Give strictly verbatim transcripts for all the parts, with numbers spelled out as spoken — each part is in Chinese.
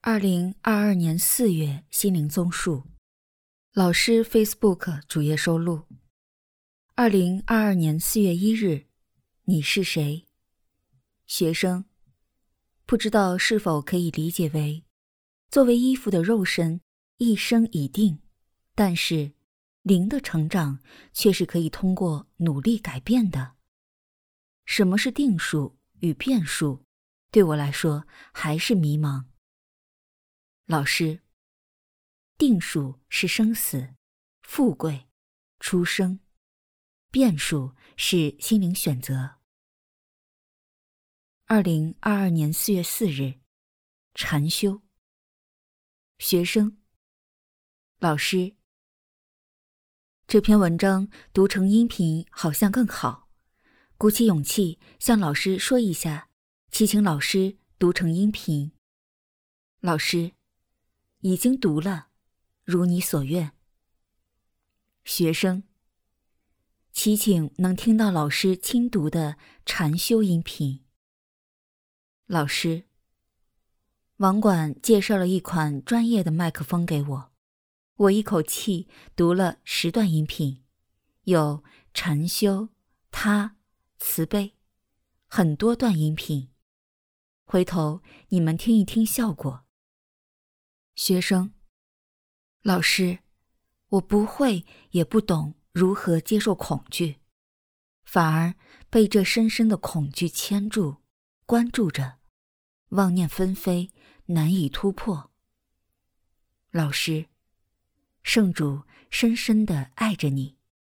二零二二年四月心灵综述，老师 Facebook 主页收录。二零二二年四月一日，你是谁？学生，不知道是否可以理解为，作为衣服的肉身，一生已定，但是灵的成长却是可以通过努力改变的。什么是定数与变数，对我来说还是迷茫。老师，定数是生死、富贵、出生，变数是心灵选择。二零二二年四月四日，禅修。学生，老师，这篇文章读成音频好像更好，鼓起勇气向老师说一下，祈请老师读成音频。老师，已经读了，如你所愿。学生，祈请能听到老师亲读的禅修音频。老师，网管介绍了一款专业的麦克风给我，我一口气读了十段音频，有禅修、他、慈悲，很多段音频。回头你们听一听效果。学生，老师，我不会也不懂如何接受恐惧，反而被这深深的恐惧牵住、关注着，妄念纷飞，难以突破。老师，圣主深深地爱着你。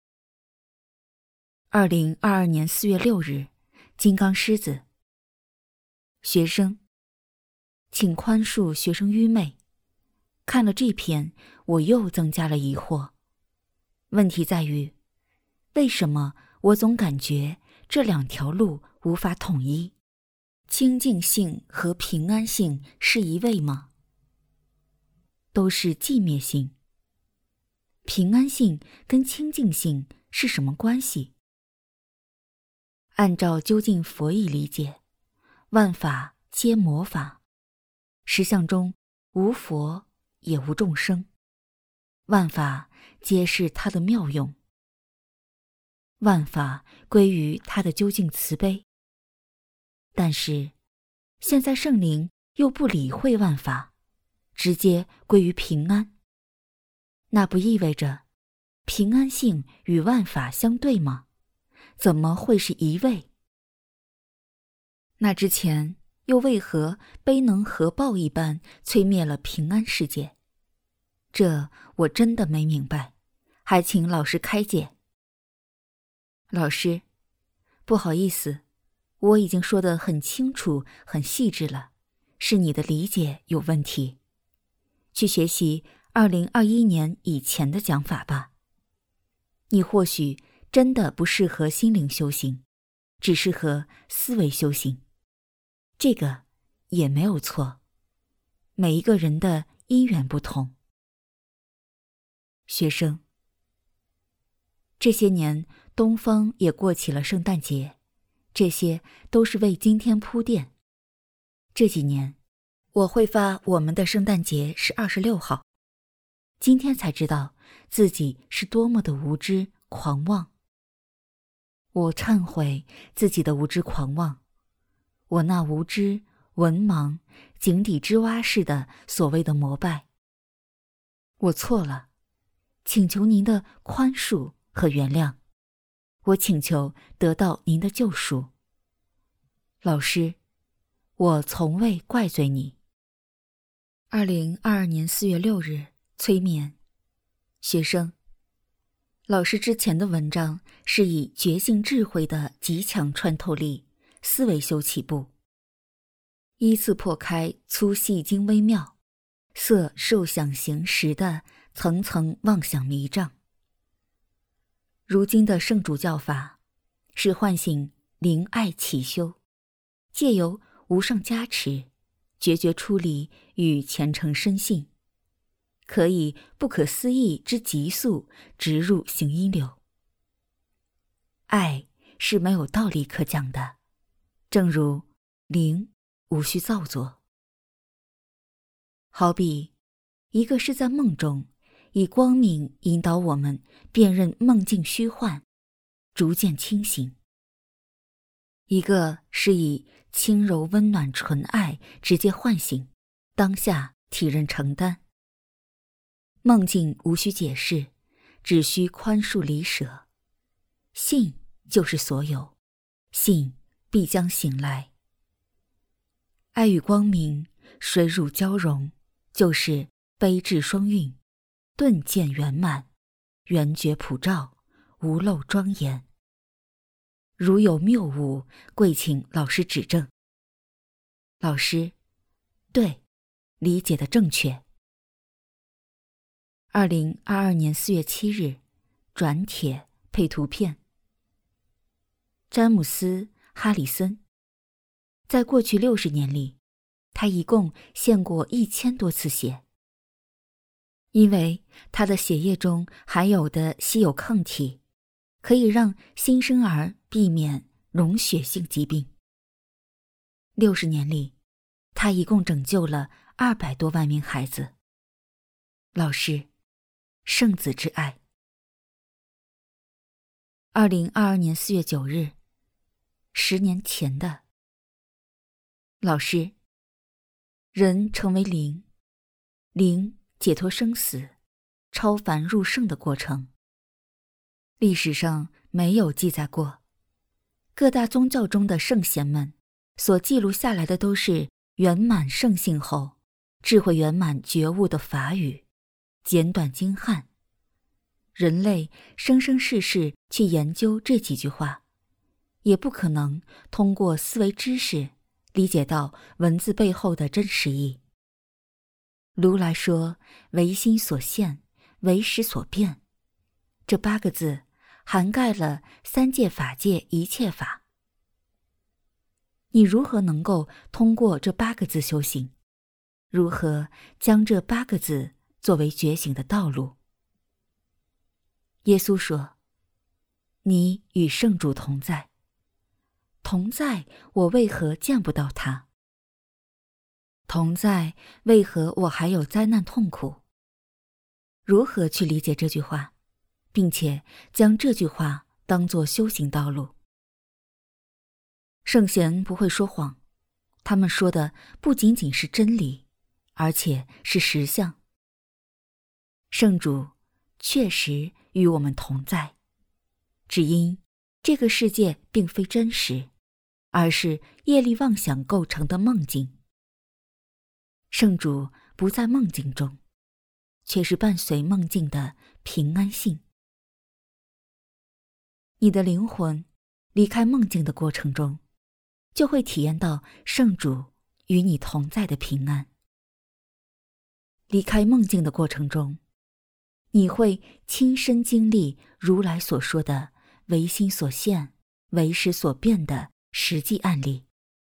二零二二年四月六日，金刚狮子。学生，请宽恕学生愚昧。看了这篇，我又增加了疑惑。问题在于，为什么我总感觉这两条路无法统一？清净性和平安性是一位吗？都是寂灭性。平安性跟清净性是什么关系？按照究竟佛意理解，万法皆魔法，实相中无佛也无众生，万法皆是他的妙用，万法归于他的究竟慈悲。但是现在圣灵又不理会万法，直接归于平安，那不意味着平安性与万法相对吗？怎么会是一位？那之前又为何悲能核爆一般摧灭了平安世界？这我真的没明白，还请老师开解。老师，不好意思，我已经说得很清楚很细致了，是你的理解有问题。去学习二零二一年以前的讲法吧。你或许真的不适合心灵修行，只适合思维修行。这个也没有错，每一个人的因缘不同。学生，这些年东方也过起了圣诞节，这些都是为今天铺垫。这几年我会发我们的圣诞节是二十六号，今天才知道自己是多么的无知狂妄。我忏悔自己的无知狂妄，我那无知文盲井底之蛙似的所谓的膜拜。我错了，请求您的宽恕和原谅，我请求得到您的救赎。老师，我从未怪罪你。二零二二年四月六日，催眠。学生，老师之前的文章是以觉性智慧的极强穿透力思维修起步，依次破开粗细精微妙色受想行识的层层妄想迷障。如今的圣主教法是唤醒灵爱起修，借由无上加持决绝出离与虔诚深信，可以不可思议之急速直入行因流。爱是没有道理可讲的，正如灵无需造作。 好比一个是在梦中，以光明引导我们辨认梦境虚幻，逐渐清醒；一个是以轻柔温暖纯爱直接唤醒，当下体认承担。梦境无需解释，只需宽恕离舍。信就是所有，信必将醒来。爱与光明水乳交融，就是悲智双运，顿见圆满，圆觉普照，无漏庄严。如有谬误，跪请老师指正。老师，对，理解的正确。二零二二年四月七日，转帖配图片。詹姆斯·哈里森，在过去六十年里，他一共献过一千多次血。因为他的血液中含有的稀有抗体，可以让新生儿避免溶血性疾病。六十年里，他一共拯救了二百多万名孩子。老师，圣子之爱。二零二二年四月九日，十年前的。老师，人成为灵，灵解脱生死，超凡入圣的过程。历史上没有记载过，各大宗教中的圣贤们所记录下来的都是圆满圣性后，智慧圆满觉悟的法语，简短精悍。人类生生世世去研究这几句话，也不可能通过思维知识理解到文字背后的真实意。如来说唯心所现，唯识所变，这八个字涵盖了三界法界一切法。你如何能够通过这八个字修行？如何将这八个字作为觉醒的道路？耶稣说，你与圣主同在，同在，我为何见不到他？同在，为何我还有灾难痛苦？如何去理解这句话，并且将这句话当作修行道路？圣贤不会说谎，他们说的不仅仅是真理，而且是实相。圣主确实与我们同在，只因这个世界并非真实，而是业力妄想构成的梦境。圣主不在梦境中，却是伴随梦境的平安性。你的灵魂离开梦境的过程中，就会体验到圣主与你同在的平安。离开梦境的过程中，你会亲身经历如来所说的唯心所现，唯识所变的实际案例。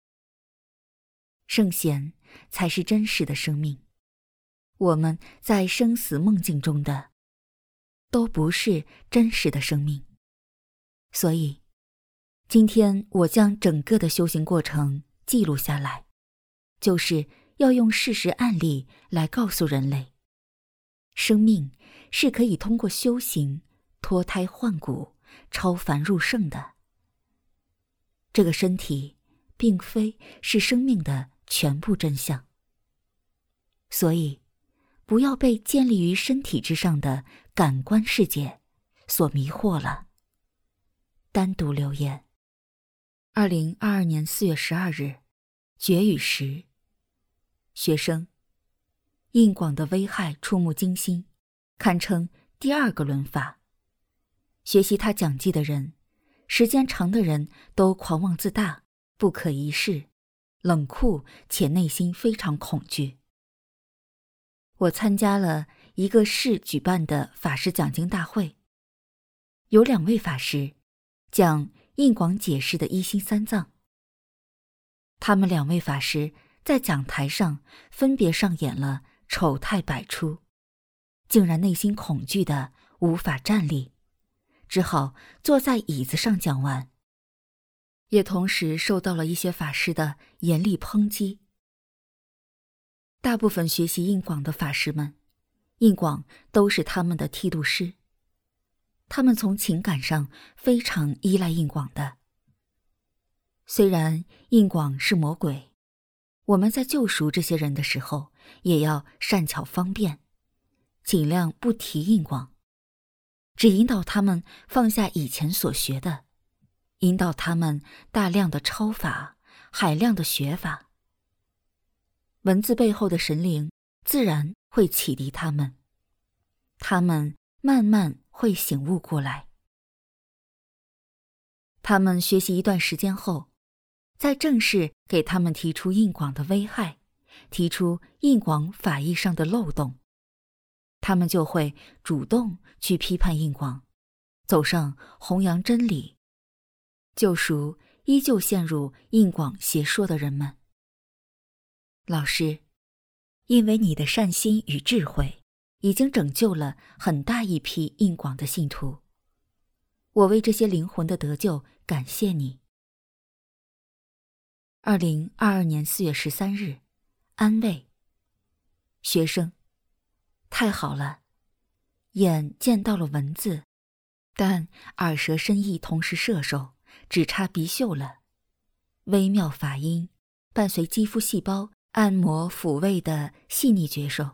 圣贤才是真实的生命，我们在生死梦境中的都不是真实的生命。所以今天我将整个的修行过程记录下来，就是要用事实案例来告诉人类，生命是可以通过修行脱胎换骨，超凡入圣的。这个身体并非是生命的全部真相，所以不要被建立于身体之上的感官世界所迷惑了。单独留言。二零二二年四月十二日，觉与时。学生，印广的危害触目惊心，堪称第二个轮法。学习他讲记的人，时间长的人都狂妄自大，不可一世，冷酷且内心非常恐惧。我参加了一个市举办的法师讲经大会，有两位法师讲印广解释的一心三藏。他们两位法师在讲台上分别上演了丑态百出，竟然内心恐惧的无法站立，只好坐在椅子上讲完，也同时受到了一些法师的严厉抨击。 大部分学习印广的法师们，印广都是他们的剃度师。他们从情感上非常依赖印广的。虽然印广是魔鬼，我们在救赎这些人的时候，也要善巧方便，尽量不提印广，只引导他们放下以前所学的，引导他们大量的抄法，海量的学法。文字背后的神灵自然会启迪他们，他们慢慢会醒悟过来。他们学习一段时间后，再正式给他们提出印广的危害，提出印广法义上的漏洞，他们就会主动去批判印广，走上弘扬真理，救赎依旧陷入印广邪说的人们。老师，因为你的善心与智慧，已经拯救了很大一批印广的信徒，我为这些灵魂的得救感谢你。二零二二年四月十三日，安慰。学生，太好了，眼见到了文字，但耳舌身意同时摄受，只差鼻嗅了。微妙法音伴随肌肤细胞按摩抚慰的细腻觉受，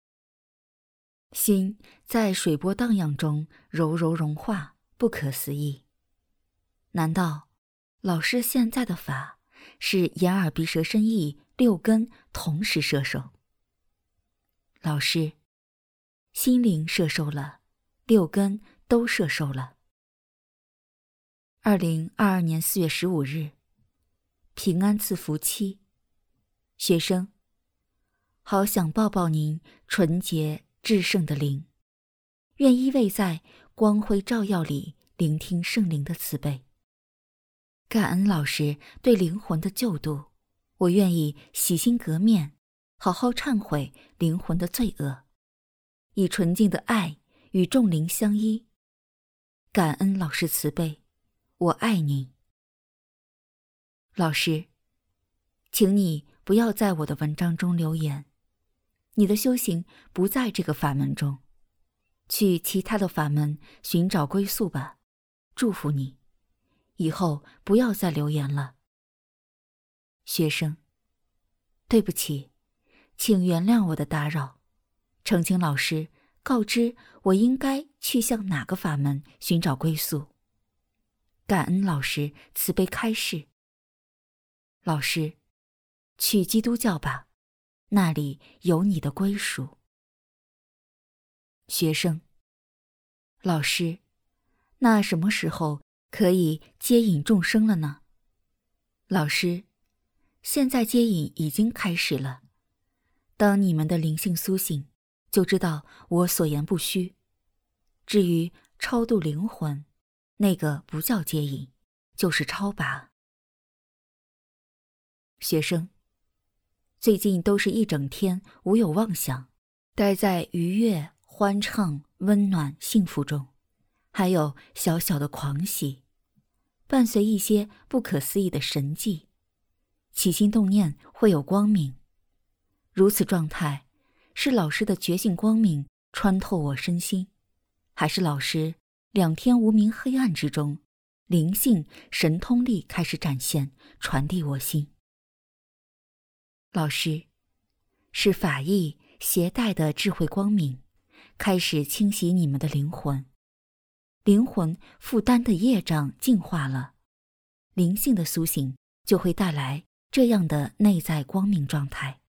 心在水波荡漾中柔柔融化，不可思议。难道老师现在的法是眼耳鼻舌身意六根同时摄受？老师，心灵摄受了，六根都摄受了。二零二二年四月十五日，平安赐福期。学生，好想抱抱您纯洁至圣的灵，愿依偎在光辉照耀里聆听圣灵的慈悲。感恩老师对灵魂的救度，我愿意洗心革面，好好忏悔灵魂的罪恶，以纯净的爱与众灵相依。感恩老师慈悲，我爱您。老师，请你不要在我的文章中留言，你的修行不在这个法门中，去其他的法门寻找归宿吧，祝福你，以后不要再留言了。学生，对不起，请原谅我的打扰，澄清老师告知我应该去向哪个法门寻找归宿。感恩老师慈悲开示。老师，去基督教吧，那里有你的归属。学生，老师，那什么时候可以接引众生了呢？老师，现在接引已经开始了。当你们的灵性苏醒，就知道我所言不虚。至于超度灵魂，那个不叫接引，就是超拔。学生，最近都是一整天无有妄想，待在愉悦、欢畅、温暖、幸福中，还有小小的狂喜，伴随一些不可思议的神迹，起心动念会有光明。如此状态，是老师的觉性光明穿透我身心，还是老师两天无明黑暗之中，灵性神通力开始展现，传递我心？老师，是法义携带的智慧光明开始清洗你们的灵魂，灵魂负担的业障净化了，灵性的苏醒就会带来这样的内在光明状态。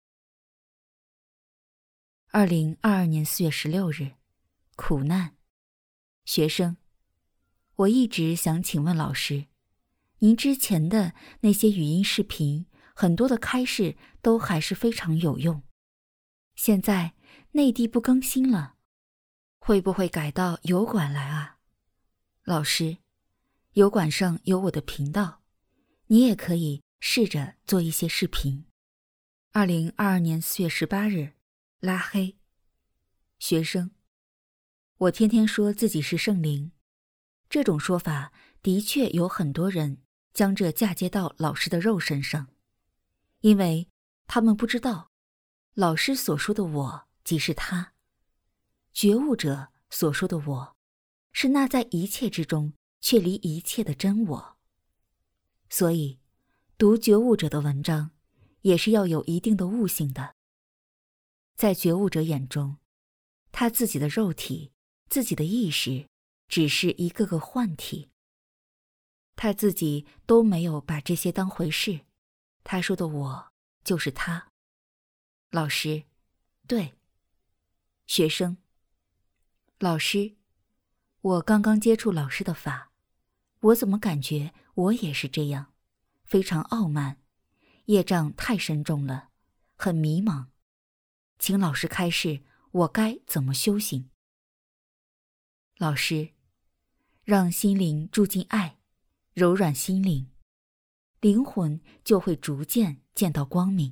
二零二二年四月十六日，苦难。学生，我一直想请问老师，您之前的那些语音视频，很多的开示都还是非常有用。现在内地不更新了，会不会改到油管来啊？老师，油管上有我的频道，你也可以试着做一些视频。二零二二年四月十八日，拉黑。学生，我天天说自己是圣灵，这种说法的确有很多人将这嫁接到老师的肉身上，因为他们不知道老师所说的我即是他，觉悟者所说的我是那在一切之中却离一切的真我。所以读觉悟者的文章也是要有一定的悟性的。在觉悟者眼中，他自己的肉体、自己的意识只是一个个幻体，他自己都没有把这些当回事。他说的我就是他。老师，对。学生，老师，我刚刚接触老师的法，我怎么感觉我也是这样，非常傲慢，业障太深重了，很迷茫，请老师开示我该怎么修行。老师，让心灵住进爱，柔软心灵，灵魂就会逐渐见到光明。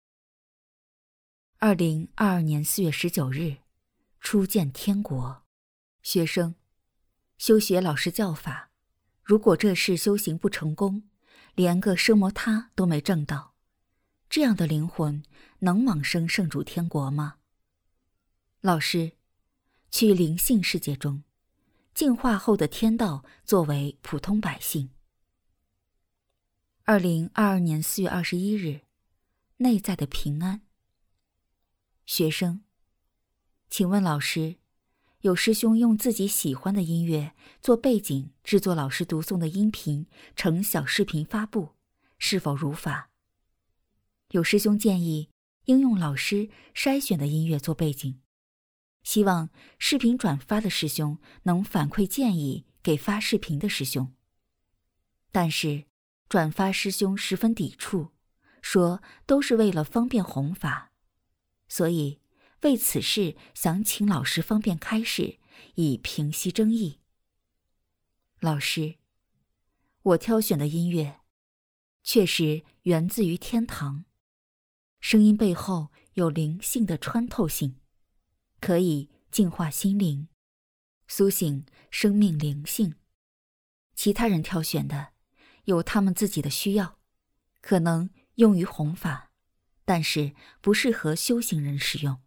二零二二年四月十九日，初见天国。学生，修学老师教法，如果这事修行不成功，连个奢摩他都没证到，这样的灵魂能往生圣主天国吗？老师，去灵性世界中，净化后的天道作为普通百姓。二零二二年四月二十一日，内在的平安。学生，请问老师，有师兄用自己喜欢的音乐做背景制作老师读诵的音频成小视频发布，是否如法？有师兄建议应用老师筛选的音乐做背景，希望视频转发的师兄能反馈建议给发视频的师兄。但是转发师兄十分抵触，说都是为了方便弘法，所以为此事想请老师方便开示，以平息争议。老师，我挑选的音乐确实源自于天堂，声音背后有灵性的穿透性，可以净化心灵，苏醒生命灵性。其他人挑选的有他们自己的需要，可能用于弘法，但是不适合修行人使用。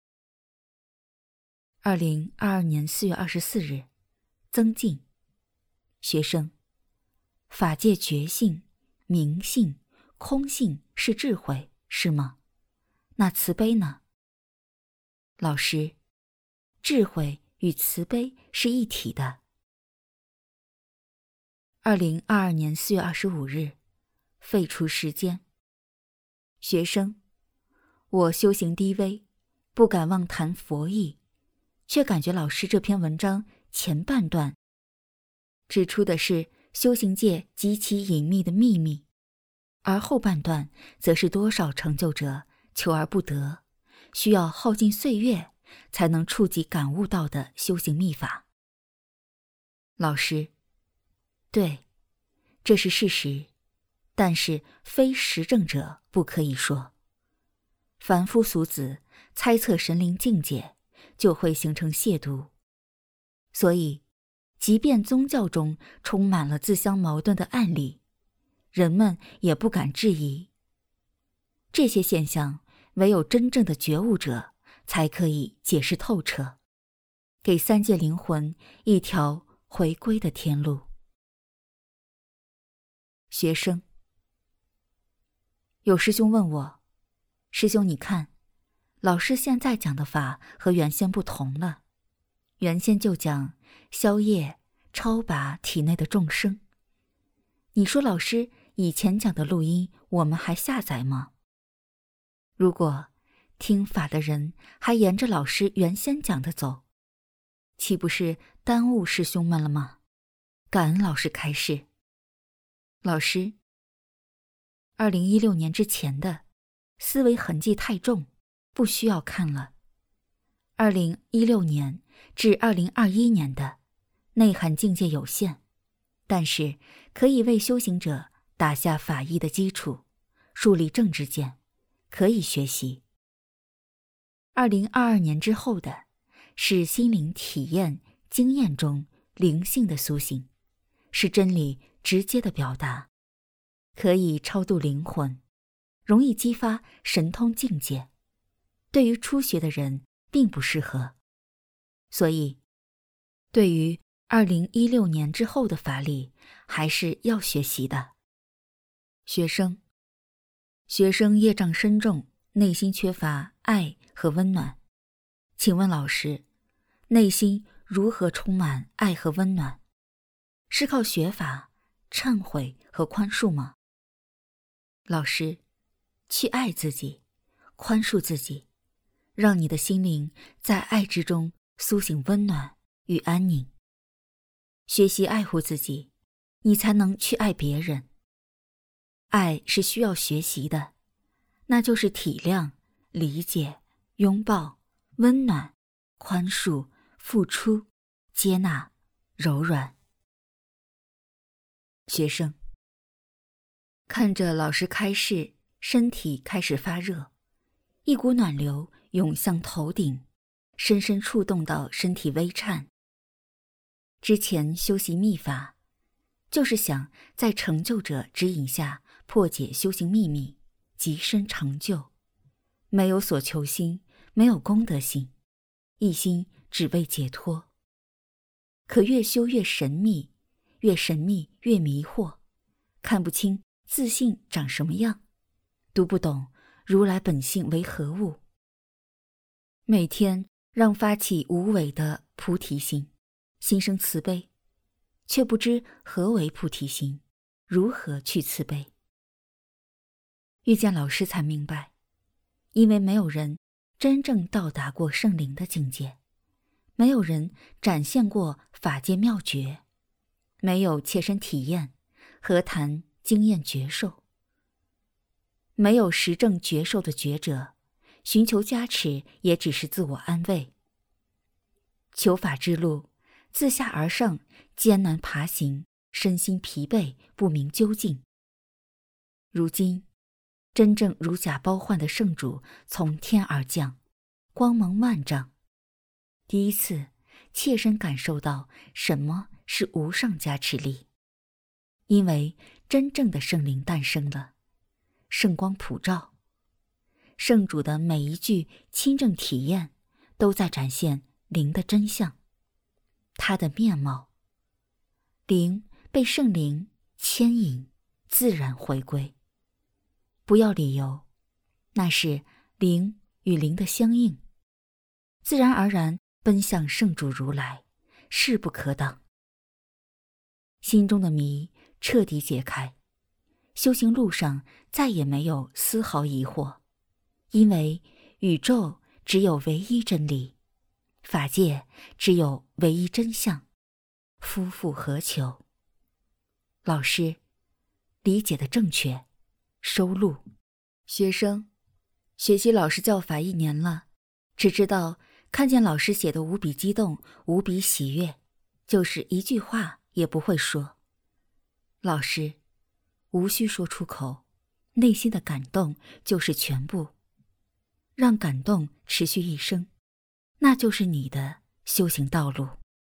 二零二二年四月二十四日，增进。学生，法界觉性、明性、空性是智慧，是吗？那慈悲呢？老师，智慧与慈悲是一体的。二零二二年四月二十五日，废除时间。学生，我修行低微，不敢妄谈佛意，却感觉老师这篇文章前半段指出的是修行界极其隐秘的秘密，而后半段则是多少成就者求而不得，需要耗尽岁月才能触及感悟到的修行秘法。老师，对，这是事实，但是非实证者不可以说。凡夫俗子猜测神灵境界，就会形成亵渎。所以即便宗教中充满了自相矛盾的案例，人们也不敢质疑。这些现象唯有真正的觉悟者才可以解释透彻，给三界灵魂一条回归的天路。学生，有师兄问我，师兄你看，老师现在讲的法和原先不同了，原先就讲消业超拔体内的众生，你说老师以前讲的录音我们还下载吗？如果听法的人还沿着老师原先讲的走，岂不是耽误师兄们了吗？感恩老师开示。老师，二零一六年之前的思维痕迹太重，不需要看了。二零一六年至二零二一年的内涵境界有限，但是可以为修行者打下法义的基础，树立正知见，可以学习。二零二二年之后的是心灵体验经验中灵性的苏醒，是真理直接的表达，可以超度灵魂，容易激发神通境界， 对于初学的人并不适合。所以，对于二零一六年之后的法理，还是要学习的。学生，学生业障深重，内心缺乏爱和温暖。请问老师，内心如何充满爱和温暖？是靠学法、忏悔和宽恕吗？老师，去爱自己，宽恕自己，让你的心灵在爱之中苏醒温暖与安宁。学习爱护自己，你才能去爱别人。爱是需要学习的，那就是体谅、理解、拥抱、温暖、宽恕、付出、接纳、柔软。学生，看着老师开示，身体开始发热，一股暖流涌向头顶，深深触动到身体微颤。之前修习秘法，就是想在成就者指引下破解修行秘密，极深成就。没有所求心，没有功德心，一心只为解脱。可越修越神秘，越神秘越迷惑，看不清自信长什么样，读不懂如来本性为何物。每天让发起无为的菩提心，心生慈悲，却不知何为菩提心，如何去慈悲。遇见老师才明白，因为没有人真正到达过圣灵的境界，没有人展现过法界妙诀，没有切身体验，何谈经验觉受？没有实证觉受的觉者，寻求加持也只是自我安慰。求法之路，自下而上，艰难爬行，身心疲惫，不明究竟。如今，真正如假包换的圣主从天而降，光芒万丈。第一次切身感受到什么是无上加持力，因为真正的圣灵诞生了，圣光普照，圣主的每一句亲证体验都在展现灵的真相，他的面貌。灵被圣灵牵引，自然回归。不要理由，那是灵与灵的相应，自然而然奔向圣主如来，势不可挡。心中的谜彻底解开，修行路上再也没有丝毫疑惑，因为宇宙只有唯一真理，法界只有唯一真相，夫复何求？老师，理解的正确，收录。学生，学习老师教法一年了，只知道看见老师写的无比激动，无比喜悦，就是一句话也不会说。老师，无需说出口，内心的感动就是全部。让感动持续一生，那就是你的修行道路。